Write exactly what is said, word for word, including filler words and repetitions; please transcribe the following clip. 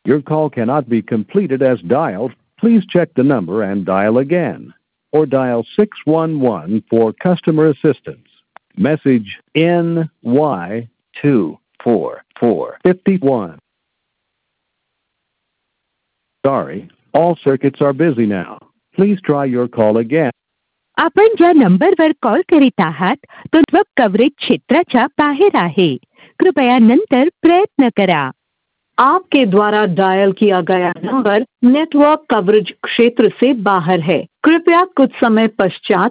Your call cannot be completed as dialed. Please check the number and dial again, or dial six one one for customer assistance. Message N Y two four four five one. Sorry, all circuits are busy now. Please try your call again. आपण ज्या नंबरवर call करीत आहात तो network coverage क्षेत्राच्या बाहेर आहे. कृपया नंतर प्रयत्न करा. आपके द्वारा डायल किया गया नंबर नेटवर्क कवरेज क्षेत्र से बाहर है. कृपया कुछ समय पश्चात